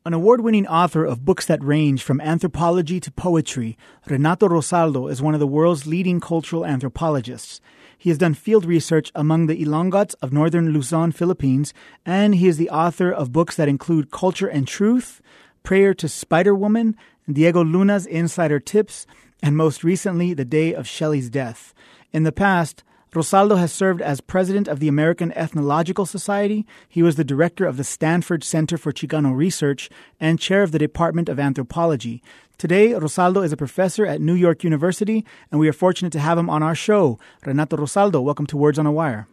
An award-winning author of books that range from anthropology to poetry, Renato Rosaldo is one of the world's leading cultural anthropologists. He has done field research among the Ilongots of northern Luzon, Philippines, and he is the author of books that include Culture and Truth, Prayer to Spider-Woman, Diego Luna's Insider Tips, and most recently, The Day of Shelley's Death. In the past, Rosaldo has served as president of the American Ethnological Society. He was the director of the Stanford Center for Chicano Research and chair of the Department of Anthropology. Today, Rosaldo is a professor at New York University, and we are fortunate to have him on our show. Renato Rosaldo, welcome to Words on a Wire.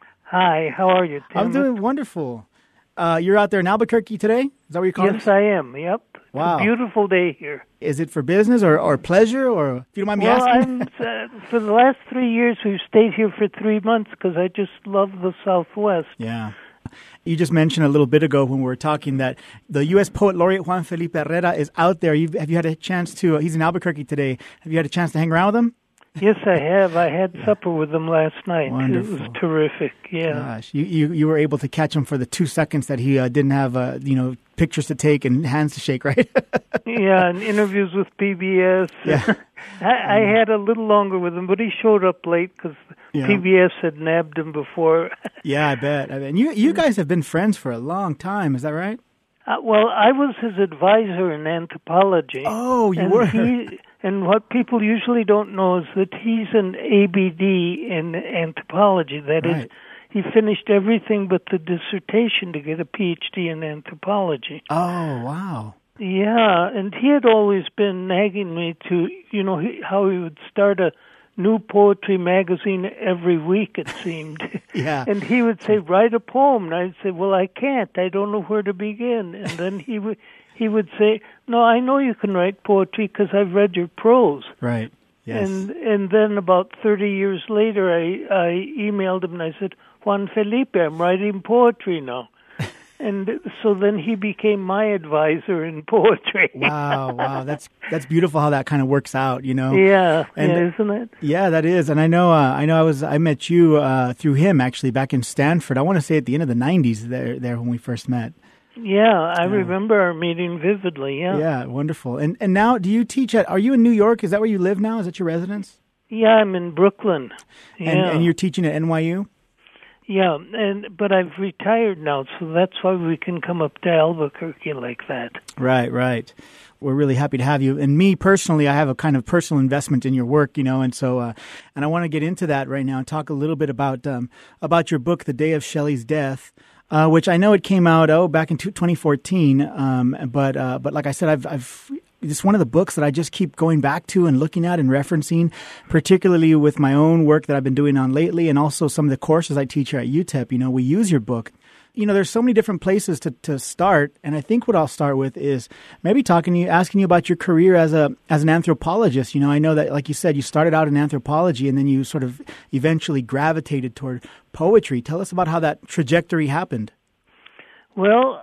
Hi, how are you, Tim? I'm doing wonderful. You're out there in Albuquerque today? Is that what you're calling? Yes, I am, yep. Wow. It's a beautiful day here. Is it for business or pleasure, or if you don't mind me asking? For the last 3 years, we've stayed here for 3 months because I just love the Southwest. Yeah. You just mentioned a little bit ago when we were talking that the U.S. Poet Laureate Juan Felipe Herrera is out there. Have you had a chance to, he's in Albuquerque today, have you had a chance to hang around with him? Yes, I have. I had supper with him last night. Wonderful. It was terrific, yeah. Gosh, you were able to catch him for the 2 seconds that he didn't have, pictures to take and hands to shake, right? Yeah, and interviews with PBS. Yeah. I had a little longer with him, but he showed up late because PBS had nabbed him before. Yeah, I bet. And you guys have been friends for a long time, is that right? Well, I was his advisor in anthropology. Oh, you were? And what people usually don't know is that he's an ABD in anthropology. That is, he finished everything but the dissertation to get a PhD in anthropology. Oh, wow. Yeah, and he had always been nagging me to, how he would start a new poetry magazine every week, it seemed. Yeah. And he would say, write a poem. And I'd say, well, I can't. I don't know where to begin. And then he would say, no, I know you can write poetry because I've read your prose. Right, yes. And then about 30 years later, I emailed him and I said, Juan Felipe, I'm writing poetry now. And so then he became my advisor in poetry. Wow. That's beautiful how that kind of works out, Yeah, isn't it? Yeah, that is. And I know I met you through him actually back in Stanford. I want to say at the end of the 90s there when we first met. Yeah, I remember our meeting vividly, yeah. Yeah, wonderful. And now, do you teach are you in New York? Is that where you live now? Is that your residence? Yeah, I'm in Brooklyn. Yeah. And you're teaching at NYU? Yeah, but I've retired now, so that's why we can come up to Albuquerque like that. Right. We're really happy to have you. And me personally, I have a kind of personal investment in your work, and so and I want to get into that right now and talk a little bit about your book, The Day of Shelley's Death, which I know it came out back in 2014. But like I said, it's one of the books that I just keep going back to and looking at and referencing, particularly with my own work that I've been doing on lately and also some of the courses I teach here at UTEP. We use your book. There's so many different places to start, and I think what I'll start with is maybe asking you about your career as an anthropologist. I know that, like you said, you started out in anthropology and then you sort of eventually gravitated toward poetry. Tell us about how that trajectory happened. Well,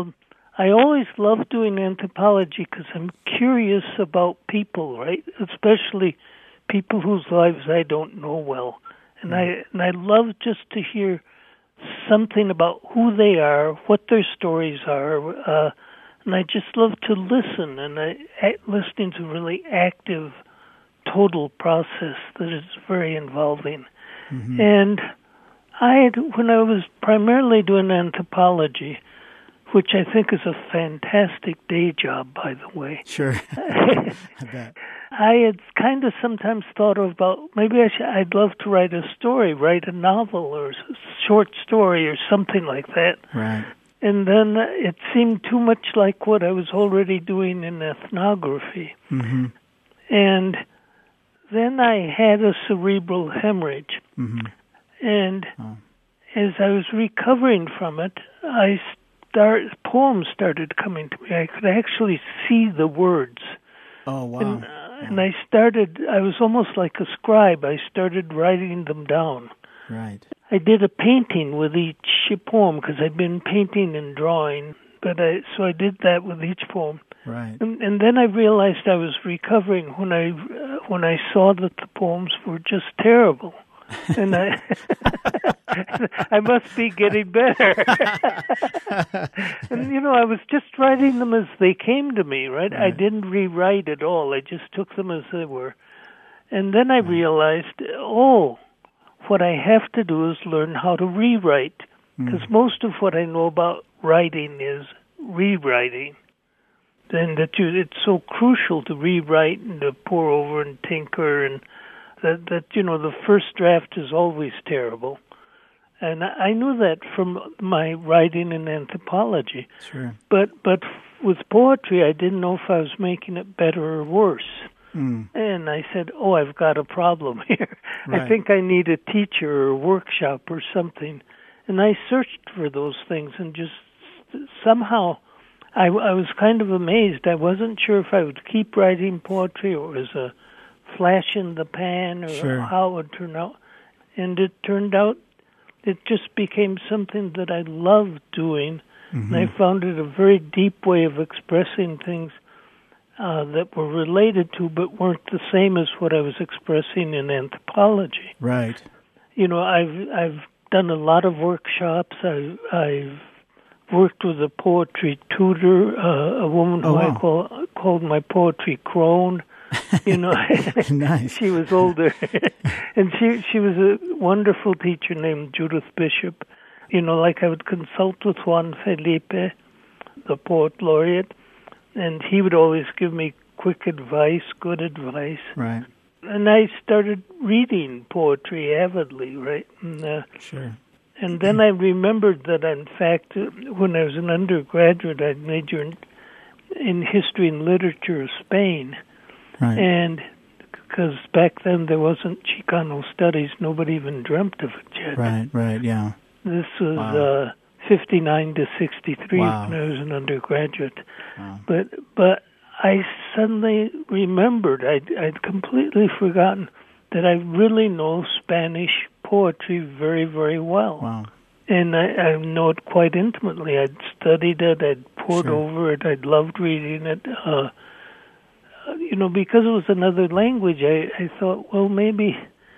I always loved doing anthropology because I'm curious about people, right? Especially people whose lives I don't know well. And I love just to hear something about who they are, what their stories are, and I just love to listen. And listening to a really active, total process that is very involving. Mm-hmm. And when I was primarily doing anthropology, which I think is a fantastic day job, by the way. Sure. I bet. I had kind of sometimes thought about maybe I'd love to write a story, write a novel or a short story or something like that. Right. And then it seemed too much like what I was already doing in ethnography. Mm-hmm. And then I had a cerebral hemorrhage. Mm-hmm. And as I was recovering from it, poems started coming to me. I could actually see the words. Oh, wow. And I was almost like a scribe. I started writing them down. Right. I did a painting with each poem because I'd been painting and drawing. So I did that with each poem. Right. And then I realized I was recovering when I saw that the poems were just terrible. And I must be getting better. And, I was just writing them as they came to me, right? I didn't rewrite at all. I just took them as they were. And then I realized, what I have to do is learn how to rewrite, because most of what I know about writing is rewriting. And that it's so crucial to rewrite and to pour over and tinker, and that the first draft is always terrible. And I knew that from my writing in anthropology. Sure. But with poetry, I didn't know if I was making it better or worse. And I said, I've got a problem here. Right. I think I need a teacher or a workshop or something. And I searched for those things, and just somehow I was kind of amazed. I wasn't sure if I would keep writing poetry or as a flash in the pan or how it would turn out. And it turned out it just became something that I loved doing. And I found it a very deep way of expressing things that were related to but weren't the same as what I was expressing in anthropology. Right. I've done a lot of workshops. I've worked with a poetry tutor, a woman who I called my poetry crone. Nice. She was older, and she was a wonderful teacher named Judith Bishop. Like I would consult with Juan Felipe, the poet laureate, and he would always give me quick advice, good advice. Right. And I started reading poetry avidly, right? And, sure. And then I remembered that, in fact, when I was an undergraduate, I'd majored in history and literature of Spain. Right. And because back then there wasn't Chicano studies, nobody even dreamt of it yet. Right, yeah. This was 59 to 63 when I was an undergraduate. Wow. But I suddenly remembered, I'd completely forgotten that I really know Spanish poetry very, very well. Wow. And I know it quite intimately. I'd studied it, I'd poured over it, I'd loved reading it. Because it was another language, I thought, well, maybe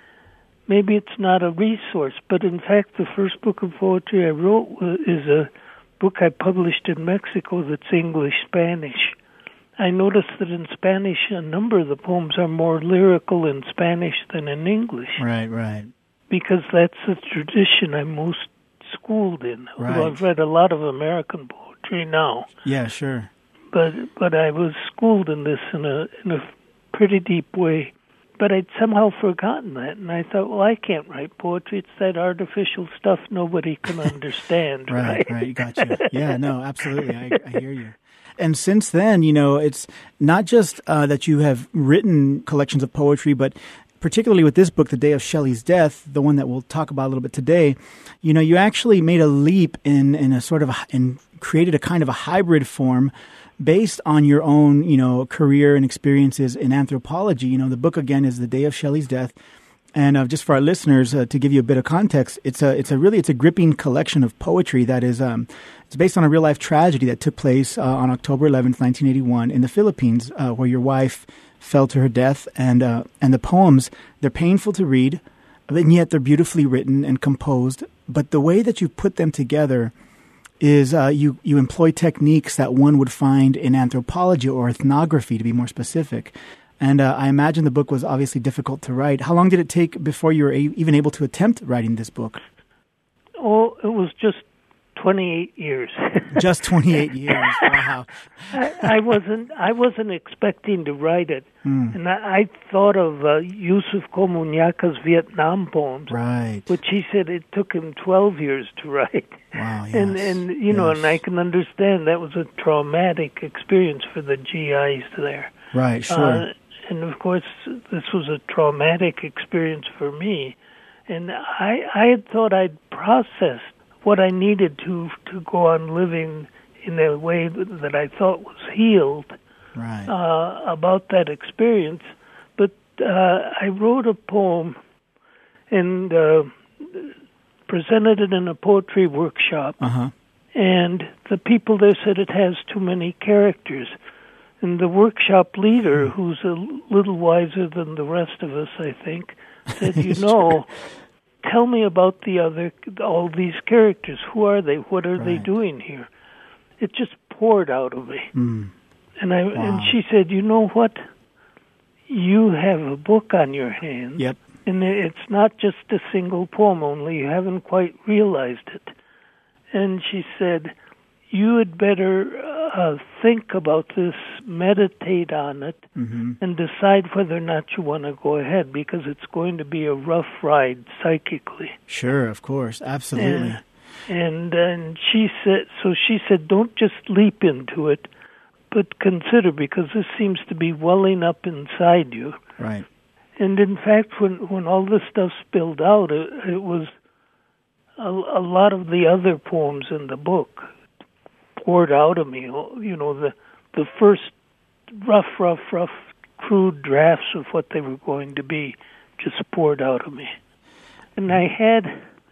it's not a resource. But in fact, the first book of poetry I wrote is a book I published in Mexico that's English-Spanish. I noticed that in Spanish, a number of the poems are more lyrical in Spanish than in English. Right. Because that's the tradition I'm most schooled in. Right. Although I've read a lot of American poetry now. Yeah, sure. But I was schooled in this in a pretty deep way. But I'd somehow forgotten that, and I thought, well, I can't write poetry. It's that artificial stuff nobody can understand. Right, gotcha. Yeah, no, absolutely. I hear you. And since then, it's not just that you have written collections of poetry, but particularly with this book, The Day of Shelley's Death, the one that we'll talk about a little bit today, you actually made a leap in a sort of and created a kind of a hybrid form based on your own, career and experiences in anthropology. The book again is The Day of Shelley's Death, and just for our listeners to give you a bit of context, it's a gripping collection of poetry that is it's based on a real life tragedy that took place on October 11th, 1981, in the Philippines, where your wife fell to her death, and the poems, they're painful to read, and yet they're beautifully written and composed. But the way that you put them together is you employ techniques that one would find in anthropology or ethnography, to be more specific. And I imagine the book was obviously difficult to write. How long did it take before you were even able to attempt writing this book? Oh, it was just 28 years. Just 28 years. Wow. I wasn't expecting to write it. And I thought of Yusuf Komunyaka's Vietnam poems, right, which he said it took him 12 years to write. Wow, yes. And and I can understand that was a traumatic experience for the GIs there. Right, sure. And of course, this was a traumatic experience for me. And I had thought I'd processed what I needed to go on living in a way that I thought was healed, right, about that experience. But I wrote a poem and presented it in a poetry workshop. Uh-huh. And the people there said it has too many characters. And the workshop leader, who's a little wiser than the rest of us, I think, said, tell me about all these characters. Who are they? What are they doing here? It just poured out of me. Mm. And she said, you know what? You have a book on your hands. Yep. And it's not just a single poem only. You haven't quite realized it. And she said, you had better think about this, meditate on it, and decide whether or not you want to go ahead, because it's going to be a rough ride psychically. Sure, of course. Absolutely. And she said, don't just leap into it, but consider, because this seems to be welling up inside you. Right. And in fact, when all this stuff spilled out, it was a lot of the other poems in the book poured out of me. You know, the first rough, crude drafts of what they were going to be just poured out of me. And I had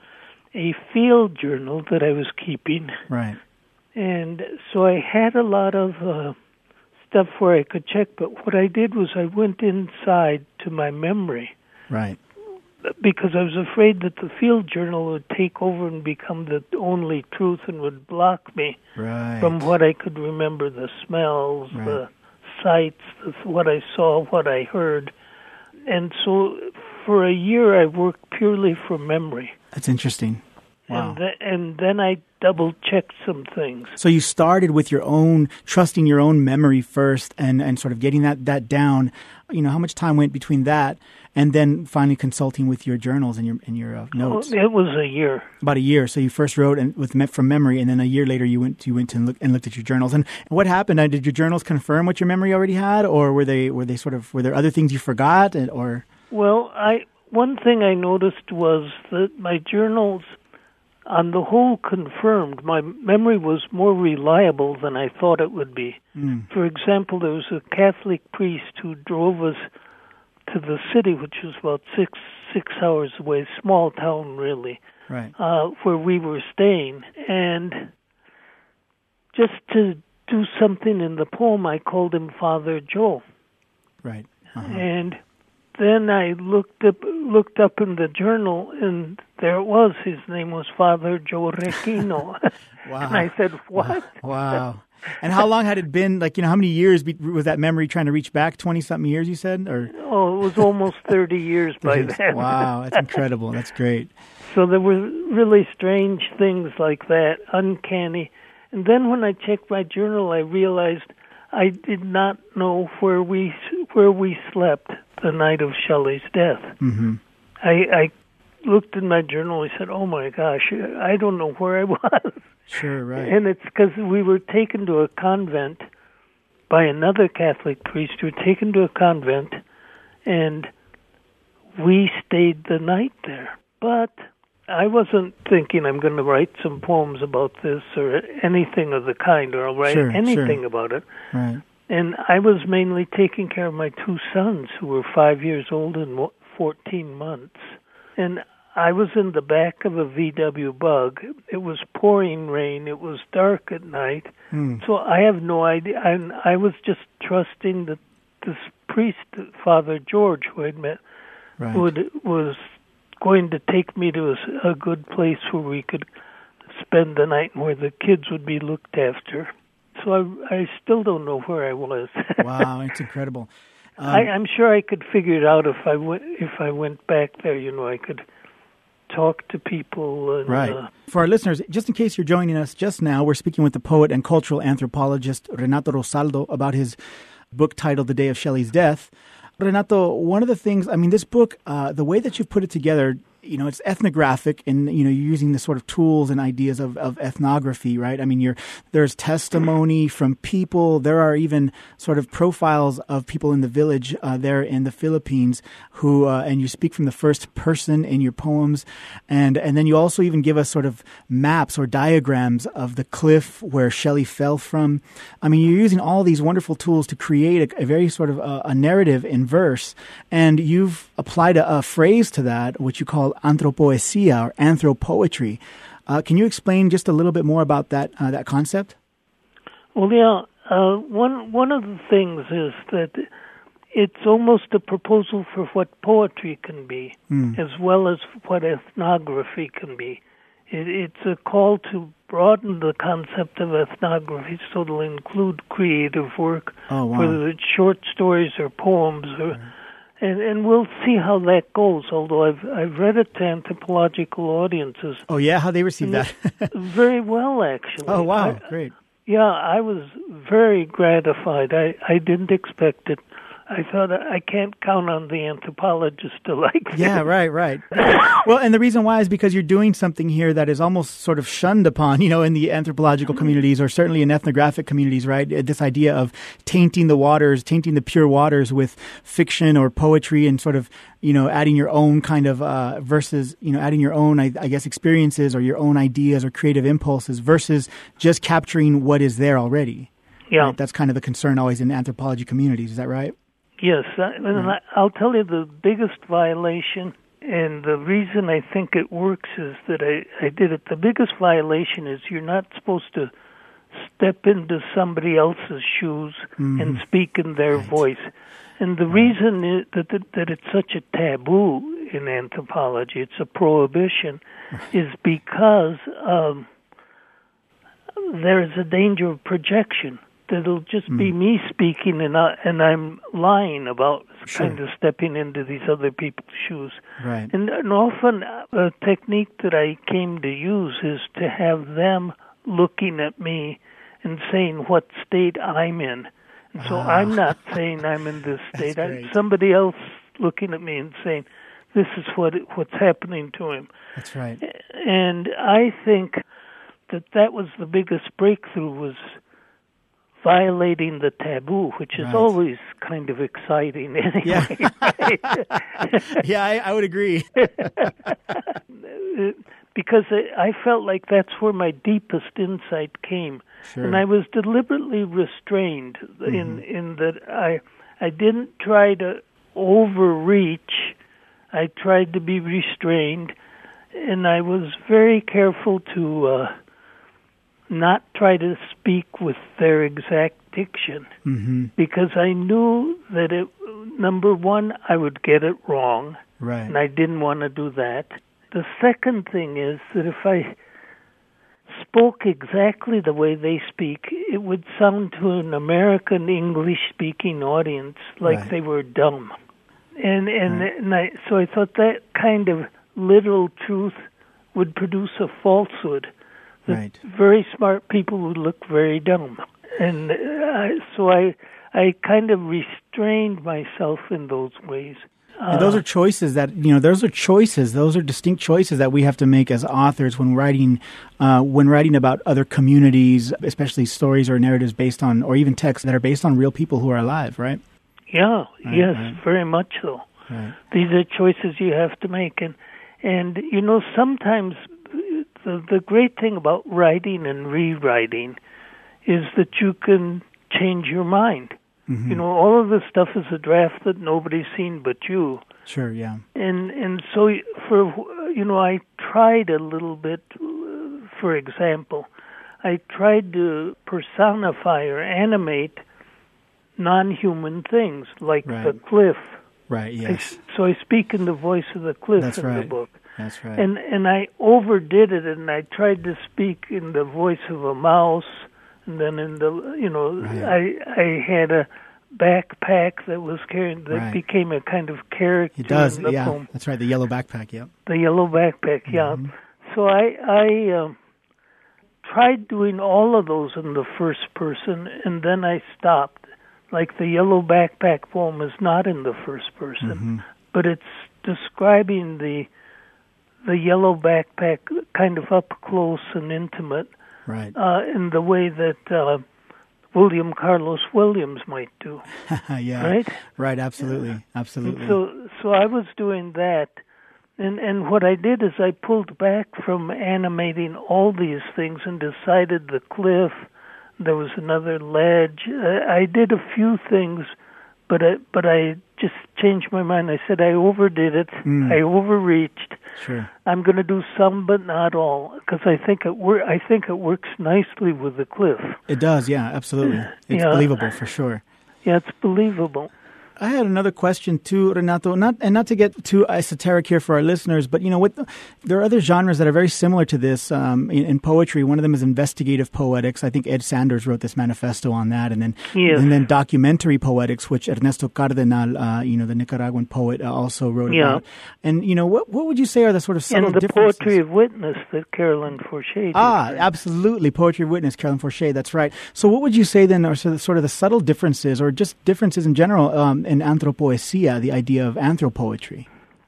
a field journal that I was keeping. Right. And so I had a lot of stuff where I could check, but what I did was I went inside to my memory. Right. Because I was afraid that the field journal would take over and become the only truth and would block me from what I could remember, the smells, the sights, what I saw, what I heard. And so for a year I worked purely from memory. That's interesting. Wow. And then I double-checked some things. So you started with your own, trusting your own memory first and sort of getting that down. You know, how much time went between that and then finally consulting with your journals and your notes? It was a year. About a year. So you first wrote from memory, and then a year later you went and looked at your journals. And what happened? Did your journals confirm what your memory already had, or were there other things you forgot, or? Well, one thing I noticed was that my journals, on the whole, confirmed my memory was more reliable than I thought it would be. Mm. For example, there was a Catholic priest who drove us to the city, which was about six hours away, small town really, right, where we were staying. And just to do something in the poem, I called him Father Joe. Right. And then I looked up in the journal, and there it was. His name was Father Joe Requino. Wow. And I said, what? Wow. And how long had it been? Like, how many years was that memory trying to reach back? 20-something years, you said? Or? Oh, it was almost 30 years by then. Wow, that's incredible. That's great. So there were really strange things like that, uncanny. And then when I checked my journal, I realized I did not know where we slept the night of Shelley's death. Mm-hmm. I looked in my journal and said, oh my gosh, I don't know where I was. Sure, right. And it's because we were taken to a convent by another Catholic priest. We were taken to a convent, and we stayed the night there. But I wasn't thinking I'm going to write some poems about this or anything of the kind, or I'll write anything about it. Right. And I was mainly taking care of my two sons, who were 5 years old and 14 months. And I was in the back of a VW Bug. It was pouring rain. It was dark at night. So I have no idea. I was just trusting that this priest, Father George, who I'd met, was going to take me to a good place where we could spend the night and where the kids would be looked after. So I still don't know where I was. Wow, it's incredible. I'm sure I could figure it out if I went back there. You know, I could talk to people. And, right. For our listeners, just in case you're joining us just now, we're speaking with the poet and cultural anthropologist Renato Rosaldo about his book titled The Day of Shelley's Death. Renato, one of the things, this book, the way that you've put it together, it's ethnographic, and, you're using the sort of tools and ideas of ethnography, right? There's testimony from people. There are even sort of profiles of people in the village there in the Philippines who, and you speak from the first person in your poems. And then you also even give us sort of maps or diagrams of the cliff where Shelley fell from. You're using all these wonderful tools to create a very sort of a narrative in verse. And you've applied a phrase to that, which you call anthropoesia or anthropoetry. Can you explain just a little bit more about that concept? Well, yeah. One of the things is that it's almost a proposal for what poetry can be, as well as what ethnography can be. It's a call to broaden the concept of ethnography so it'll include creative work, whether it's short stories or poems, and we'll see how that goes. Although I've read it to anthropological audiences. Oh yeah, how they receive that? Very well, actually. Oh wow, great. Yeah, I was very gratified. I didn't expect it. I thought I can't count on the anthropologist to like this. Yeah, right. Well, and the reason why is because you're doing something here that is almost sort of shunned upon, in the anthropological communities or certainly in ethnographic communities, right? This idea of tainting the pure waters with fiction or poetry and sort of, adding your own kind of versus, adding your own, I guess, experiences or your own ideas or creative impulses versus just capturing what is there already. Yeah. Right? That's kind of the concern always in anthropology communities. Is that right? Yes, I'll tell you the biggest violation, and the reason I think it works is that I did it. The biggest violation is you're not supposed to step into somebody else's shoes and speak in their voice. And the reason is that it's such a taboo in anthropology, it's a prohibition, is because there is a danger of projection. It'll just be me speaking, and I'm lying about kind of stepping into these other people's shoes. Right. And often a technique that I came to use is to have them looking at me and saying what state I'm in. And so I'm not saying I'm in this state. Somebody else looking at me and saying, this is what's happening to him. That's right. And I think that was the biggest breakthrough, was violating the taboo, which is always kind of exciting anyway. Yeah, I would agree. Because I felt like that's where my deepest insight came. Sure. And I was deliberately restrained in that I didn't try to overreach. I tried to be restrained, and I was very careful to not try to speak with their exact diction, because I knew that number one, I would get it wrong, and I didn't want to do that. The second thing is that if I spoke exactly the way they speak, it would sound to an American English-speaking audience like they were dumb. So I thought that kind of literal truth would produce a falsehood. That very smart people would look very dumb. And so I kind of restrained myself in those ways. And those are choices that, those are distinct choices that we have to make as authors when writing about other communities, especially stories or narratives based on, or even texts that are based on real people who are alive, right? Yeah, very much so. Right. These are choices you have to make. And sometimes the great thing about writing and rewriting is that you can change your mind. All of this stuff is a draft that nobody's seen but you. Sure, yeah. And so I tried a little bit. For example, I tried to personify or animate non-human things like the cliff. Right. Yes. So I speak in the voice of the cliff the book. That's right. And I overdid it, and I tried to speak in the voice of a mouse. And then I had a backpack that was carrying that became a kind of character in the poem. That's right, the yellow backpack, The yellow backpack, yeah. So I tried doing all of those in the first person, and then I stopped. Like the yellow backpack poem is not in the first person, but it's describing the yellow backpack kind of up close and intimate. Right. In the way that William Carlos Williams might do. Yeah. Right? Right, absolutely. Absolutely. So I was doing that. And what I did is I pulled back from animating all these things and decided the cliff, there was another ledge. I did a few things, but I just changed my mind. I said I overdid it. I overreached. Sure. I'm going to do some, but not all, because I think it works nicely with the cliff. It does, yeah, absolutely. It's believable for sure. Yeah, it's believable. I had another question too, Renato. Not to get too esoteric here for our listeners, but there are other genres that are very similar to this in poetry. One of them is investigative poetics. I think Ed Sanders wrote this manifesto on that, and then documentary poetics, which Ernesto Cardenal, the Nicaraguan poet, also wrote about. And what would you say are the sort of subtle differences? And the poetry of witness that Carolyn Forche did. Absolutely, poetry of witness, Carolyn Forche. That's right. So, what would you say then are sort of the subtle differences, or just differences in general, in anthropoesia, the idea of anthropoetry?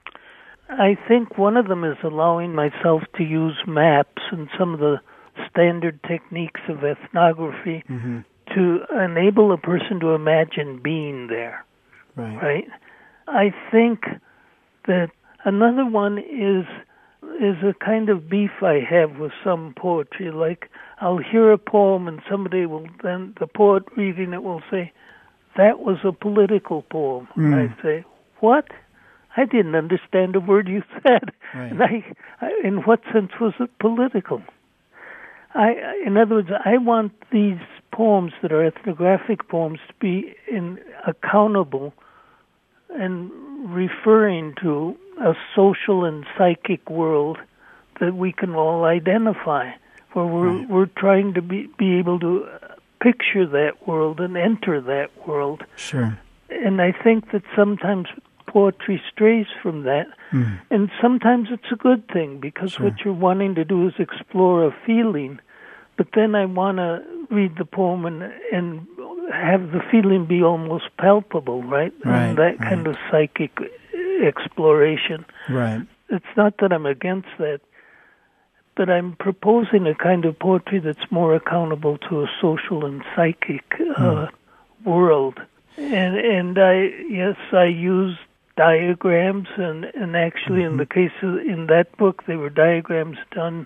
I think one of them is allowing myself to use maps and some of the standard techniques of ethnography to enable a person to imagine being there. Right? I think that another one is a kind of beef I have with some poetry. Like, I'll hear a poem and somebody will then, the poet reading it will say, "That was a political poem." And I say, "What? I didn't understand a word you said." Right. And in what sense was it political? In other words, I want these poems that are ethnographic poems to be accountable and referring to a social and psychic world that we can all identify, where we're trying to be able to picture that world and enter that world. Sure. And I think that sometimes poetry strays from that, and sometimes it's a good thing, because what you're wanting to do is explore a feeling, but then I want to read the poem and have the feeling be almost palpable, right? And that kind of psychic exploration. Right. It's not that I'm against that, but I'm proposing a kind of poetry that's more accountable to a social and psychic world. And I use diagrams, and actually in the case in that book, they were diagrams done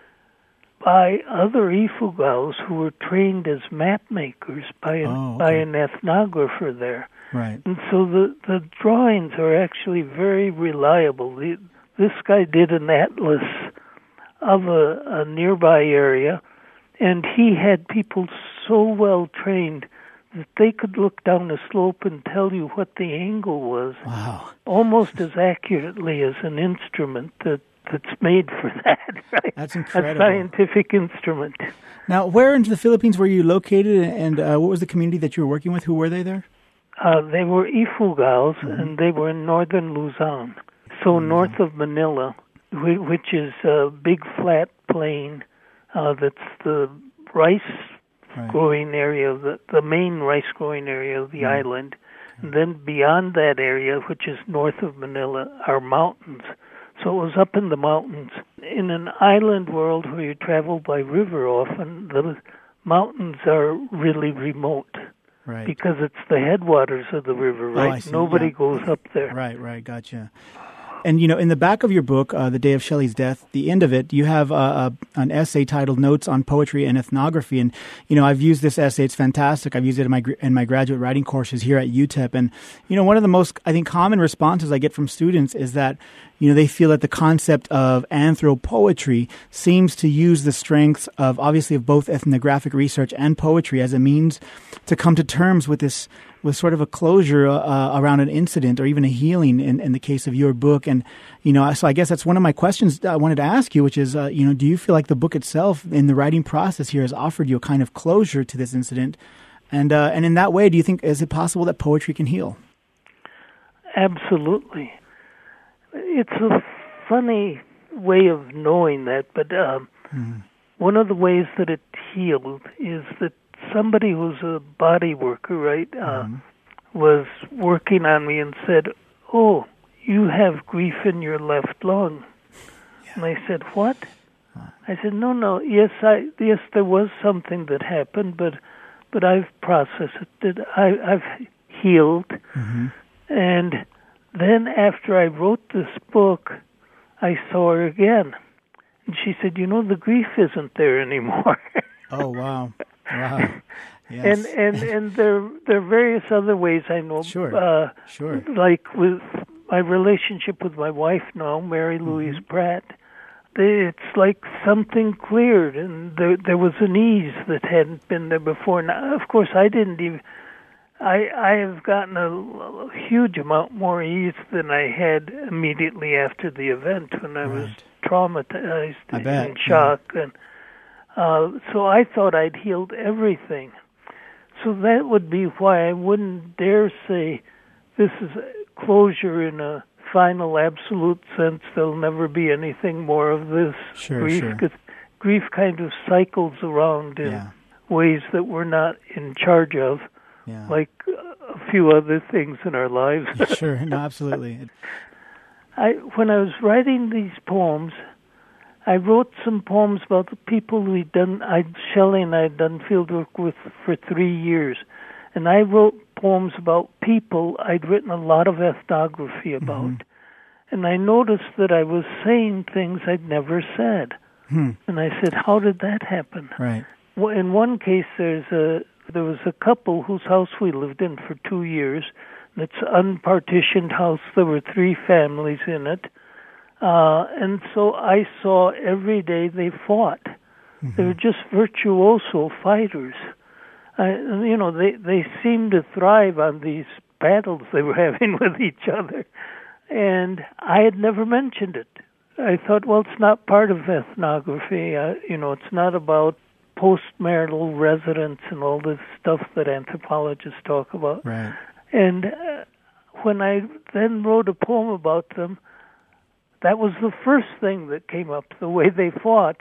by other Ifugals who were trained as map makers by an ethnographer there. Right. And so the drawings are actually very reliable. This guy did an atlas of a nearby area, and he had people so well trained that they could look down a slope and tell you what the angle was. Wow. Almost as accurately as an instrument that's made for that, right? That's incredible. A scientific instrument. Now, where in the Philippines were you located, and what was the community that you were working with? Who were they there? They were Ifugals, and they were in northern Luzon, so north of Manila, which is a big flat plain that's the rice growing area, the main rice growing area of the island. And then beyond that area, which is north of Manila, are mountains. So it was up in the mountains. In an island world where you travel by river often, the mountains are really remote. Right. Because it's the headwaters of the river, right? Nobody goes up there. Right, gotcha. And, in the back of your book, The Day of Shelley's Death, the end of it, you have an essay titled Notes on Poetry and Ethnography. And, I've used this essay. It's fantastic. I've used it in my graduate writing courses here at UTEP. And, one of the most, I think, common responses I get from students is that, they feel that the concept of anthropoetry seems to use the strengths of, obviously, of both ethnographic research and poetry as a means to come to terms with sort of a closure around an incident or even a healing in the case of your book. And, so I guess that's one of my questions I wanted to ask you, which is, do you feel like the book itself in the writing process here has offered you a kind of closure to this incident? And in that way, do you think, is it possible that poetry can heal? Absolutely. It's a funny way of knowing that, but one of the ways that it healed is that somebody who's a body worker, right, was working on me and said, "Oh, you have grief in your left lung." Yeah. And I said, "What?" I said, "No. Yes, there was something that happened, but I've processed it. I've healed." And then after I wrote this book, I saw her again, and she said, "The grief isn't there anymore." Oh, wow. Wow. Yes. And there are various other ways I know. Sure. Like with my relationship with my wife now, Mary Louise Pratt, it's like something cleared, and there was an ease that hadn't been there before. Now, of course, I I have gotten a huge amount more ease than I had immediately after the event when I was traumatized and shock. And so I thought I'd healed everything. So that would be why I wouldn't dare say this is closure in a final, absolute sense. There'll never be anything more of this grief. Because grief kind of cycles around in ways that we're not in charge of. Yeah. Like a few other things in our lives. Sure, no, absolutely. When I was writing these poems, I wrote some poems about the people Shelley and I had done fieldwork with for 3 years. And I wrote poems about people I'd written a lot of ethnography about. Mm-hmm. And I noticed that I was saying things I'd never said. And I said, how did that happen? Right. Well, in one case, there was a couple whose house we lived in for 2 years. It's an unpartitioned house. There were 3 families in it. And so I saw every day they fought. Mm-hmm. They were just virtuoso fighters. They seemed to thrive on these battles they were having with each other. And I had never mentioned it. I thought, well, it's not part of ethnography. It's not about postmarital residence and all this stuff that anthropologists talk about. Right. And when I then wrote a poem about them, that was the first thing that came up, the way they fought.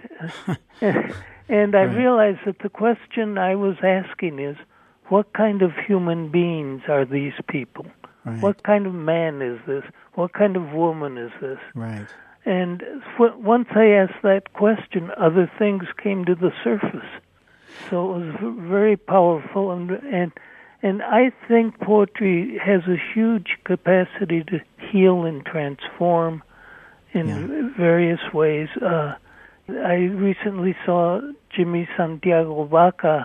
And I realized that the question I was asking is, what kind of human beings are these people? Right. What kind of man is this? What kind of woman is this? Right. And once I asked that question, other things came to the surface. So it was very powerful, and I think poetry has a huge capacity to heal and transform in various ways. I recently saw Jimmy Santiago Vaca,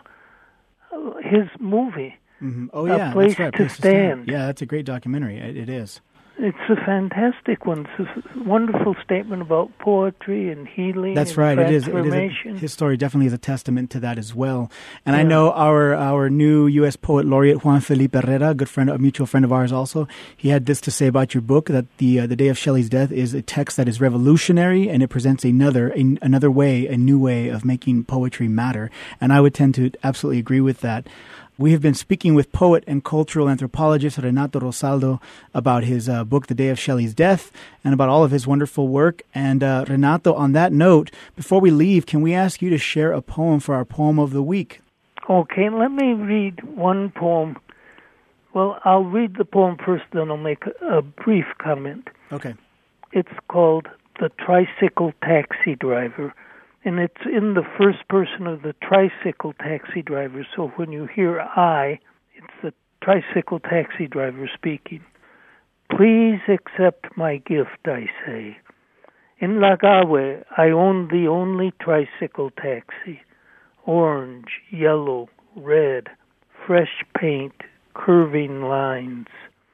his movie. Mm-hmm. Oh yeah, A Place that's right. to Stand. Yeah, that's a great documentary. It is. It's a fantastic one. It's a wonderful statement about poetry and healing. That's and right. Transformation. His story definitely is a testament to that as well. And I know our new U.S. Poet Laureate Juan Felipe Herrera, a mutual friend of ours, also. He had this to say about your book: that the Day of Shelley's Death is a text that is revolutionary, and it presents another way, a new way of making poetry matter. And I would tend to absolutely agree with that. We have been speaking with poet and cultural anthropologist Renato Rosaldo about his book, The Day of Shelley's Death, and about all of his wonderful work. And Renato, on that note, before we leave, can we ask you to share a poem for our Poem of the Week? Okay, let me read one poem. Well, I'll read the poem first, then I'll make a brief comment. Okay. It's called The Tricycle Taxi Driver. And it's in the first person of the tricycle taxi driver. So when you hear I, it's the tricycle taxi driver speaking. Please accept my gift, I say. In Lagawe, I own the only tricycle taxi. Orange, yellow, red, fresh paint, curving lines.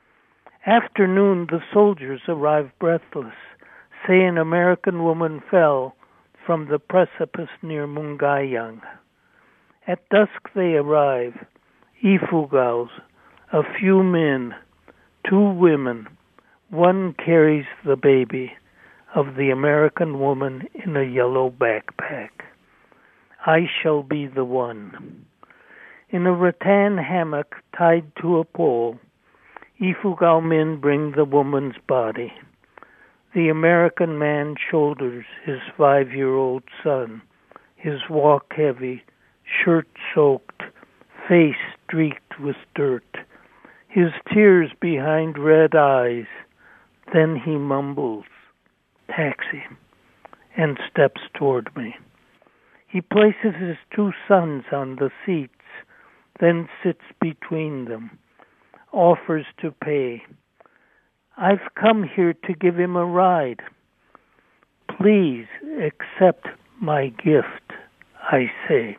Afternoon, the soldiers arrive breathless. Say an American woman fell from the precipice near Mungayang. At dusk they arrive, Ifugaos, a few men, 2 women. One carries the baby of the American woman in a yellow backpack. I shall be the one. In a rattan hammock tied to a pole, Ifugao men bring the woman's body. The American man shoulders his 5-year-old son, his walk heavy, shirt soaked, face streaked with dirt, his tears behind red eyes. Then he mumbles, "Taxi," and steps toward me. He places his 2 sons on the seats, then sits between them, offers to pay. I've come here to give him a ride. Please accept my gift, I say.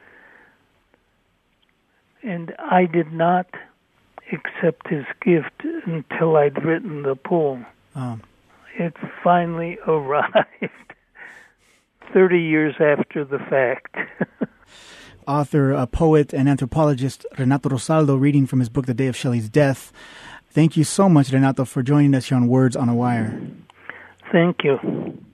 And I did not accept his gift until I'd written the poem. It finally arrived 30 years after the fact. author, poet, and anthropologist Renato Rosaldo, reading from his book, The Day of Shelley's Death. Thank you so much, Renato, for joining us here on Words on a Wire. Thank you.